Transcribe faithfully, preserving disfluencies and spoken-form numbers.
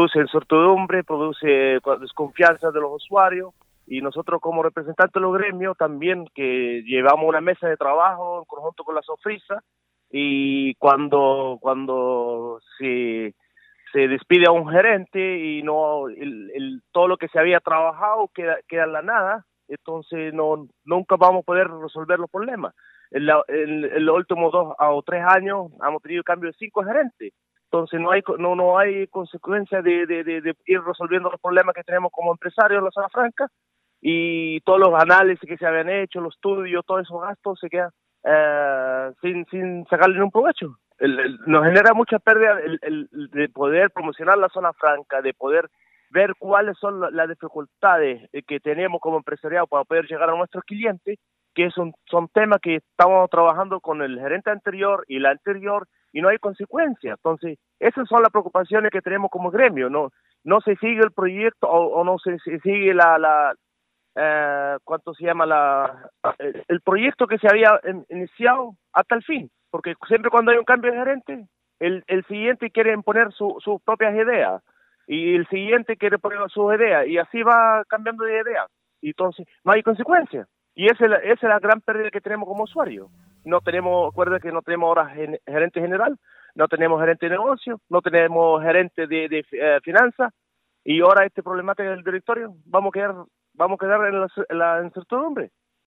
produce incertidumbre, produce desconfianza de los usuarios, y nosotros como representantes de los gremios también, que llevamos una mesa de trabajo en conjunto con la SOFRISA, y cuando cuando se, se despide a un gerente y no el, el, todo lo que se había trabajado queda, queda en la nada, entonces no nunca vamos a poder resolver los problemas. En, la, en, en los últimos dos o tres años hemos tenido cambio de cinco gerentes, entonces no hay no no hay consecuencia de, de, de, de ir resolviendo los problemas que tenemos como empresarios en la zona franca, y todos los análisis que se habían hecho, los estudios, todos esos gastos se quedan eh, sin sin sacarle ningún provecho. El, el, nos genera mucha pérdida el, el, de poder promocionar la zona franca, de poder ver cuáles son las dificultades que tenemos como empresariado para poder llegar a nuestros clientes, que son, son temas que estamos trabajando con el gerente anterior y la anterior, y no hay consecuencias. Entonces, esas son las preocupaciones que tenemos como gremio. No no se sigue el proyecto o, o no se, se sigue la... la eh, ¿cuánto se llama? la el, el proyecto que se había in, iniciado hasta el fin. Porque siempre cuando hay un cambio de gerente, el, el siguiente quiere imponer su, sus propias ideas, y el siguiente quiere poner sus ideas, y así va cambiando de ideas. Y entonces, no hay consecuencias. Y esa es, la, esa es la gran pérdida que tenemos como usuario. No tenemos, acuérdense que no tenemos ahora gerente general, no tenemos gerente de negocio, no tenemos gerente de, de eh, finanzas, y ahora este problemática del directorio, vamos a quedar, vamos a quedar en la, en la incertidumbre.